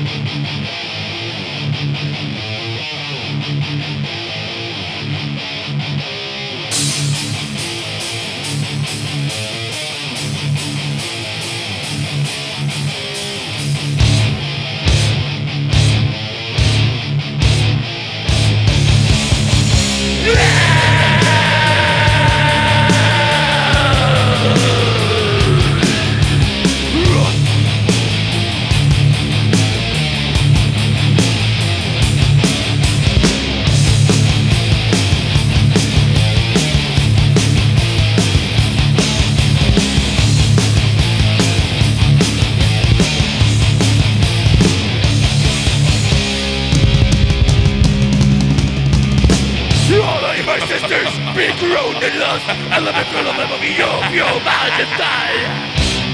Be grown and lost, and let me feel the love of your majesty.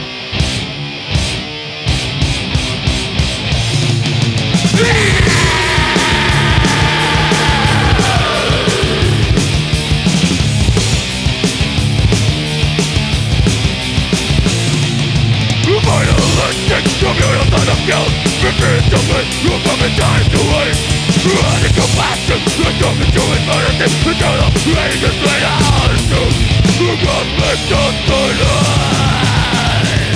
Final electric communal thought of guilt. Prepare to win, you're coming time to wait. Radical passion, the coming to infinity. The tale of rage is laid out to the conflict of the night.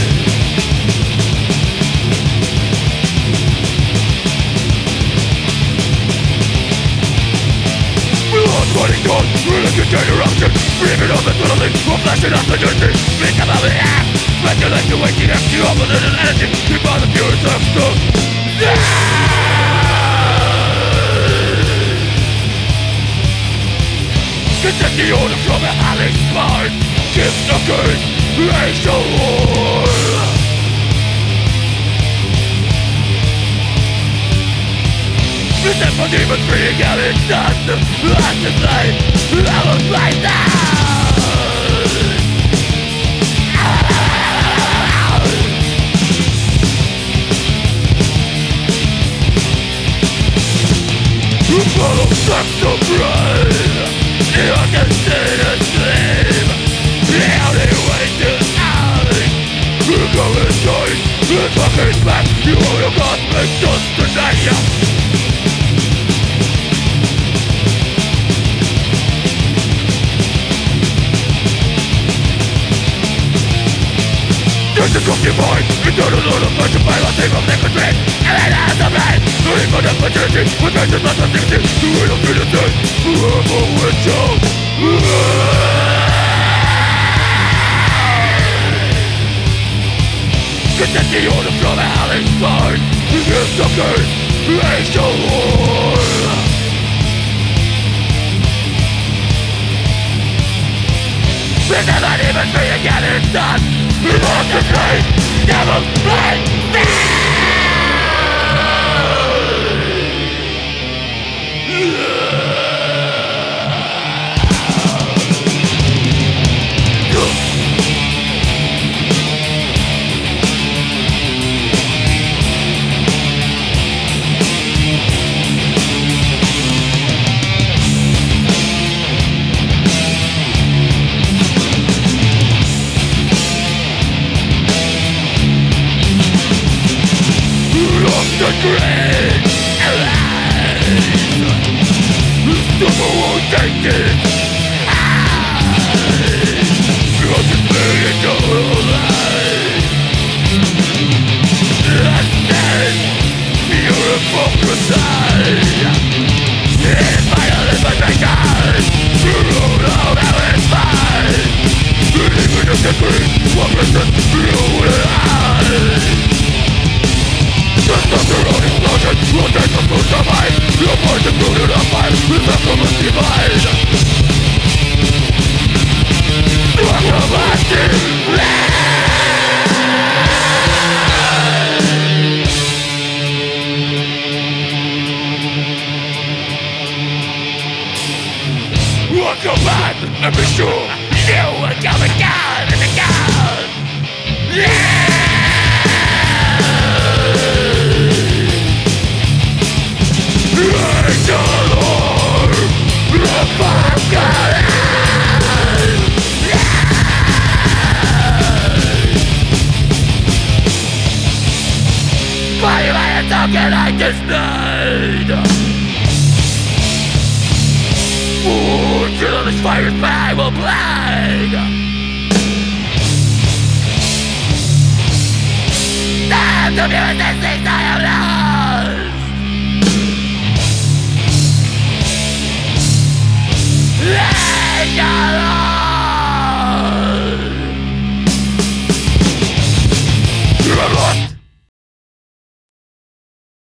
Blood running down, really container action. Breathing up and tunneling, reflection of the dirty. Think about the act. Speculate the waking up, the opposite of energy. Keep on the pure substance. Get the order from a Alex Smart. Give the curse, raise the war. Resent for demons breathing out its dust. Last to say, I will fight down. Follow sex of brain. You can stay asleep. The only way to out. You go inside. The fucking back. You owe your cosmic destination. Just a cookie boy. Eternal Lord of Virgin by the same of liquid drink. And then as a man. Looking for the opportunity. With vengeance not subjective. To win of innocence. Forever with you. Get the order from a Alex Smart. Give the curse, raise the war. This is not even free again, it's done. We want to play, never play. The great alive. The more taken because it's made it all alive. And then you're a hypocrisy. It's violent but vacant. You're all out how it's fine. Even if the green one listen, you will hide. Just after an explosion, we'll take the food to mine. You're born to food in a fire, it's a common divide. Welcome back, and be sure you will come again and again. Yeah! The fuck Fire I am talking I dismayed. Till this fire's I will bleed. Time to be resisting, I am lost. Leave your